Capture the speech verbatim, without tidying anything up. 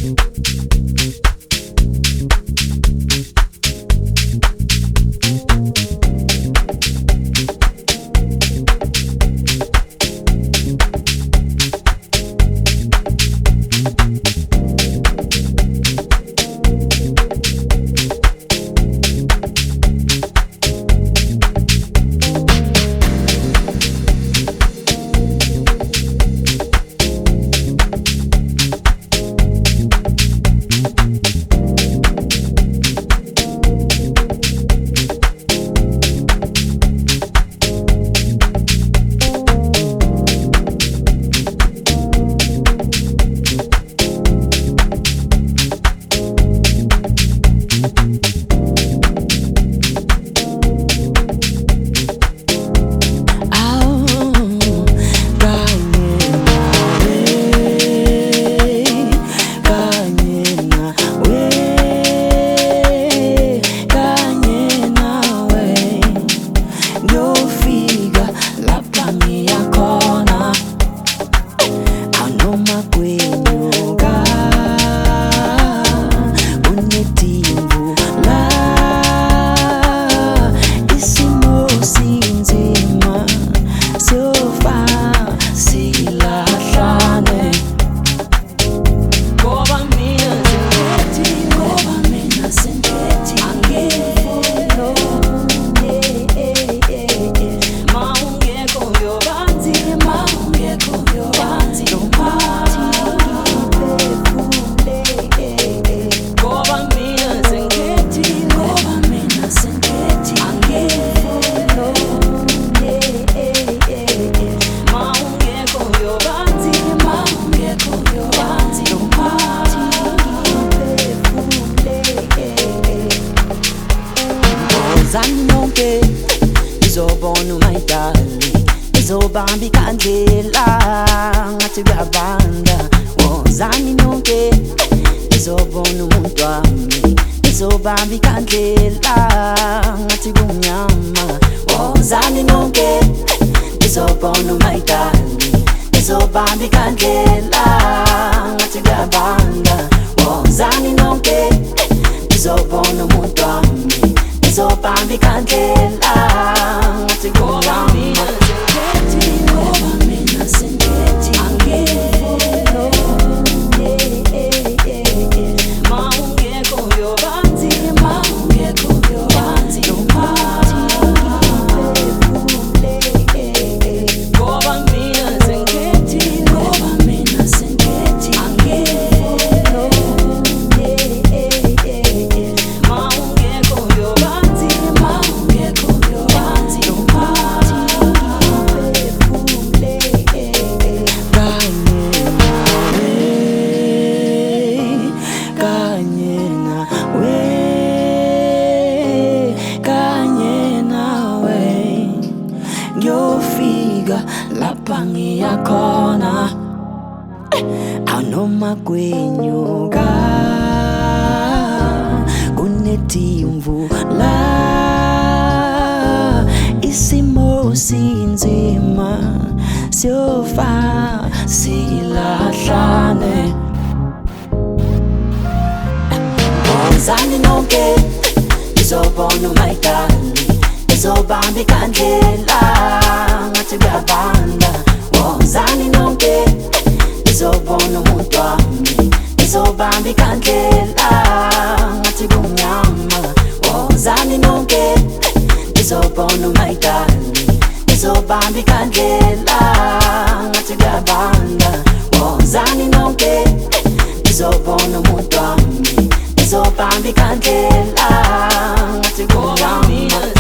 Zobambi kandela ngathi kuyabanda wozani nonke izobona umuntu wami izobambi kandela ngathi kumnyama wozani nonke izobona umayidali izobambi kandela ngathi kuyabanda wozani nonke izobona umuntu wami izobambi kandela ngathi kumnyama. Yakhona anoma kwenyuka kunetimvu la isimo sinzima siyofa silahlane wozani nonke izobona umayidali izobambi kandlela ngathi kuyabanda wozani nonke izobona umuntu wami izobambi kandlela ngathi kumnyama wozani nonke izobona umayidali izobambi kandlela ngathi kuyabanda wozani nonke izobona umuntu wami izobambi kandlela ngathi kumnyama.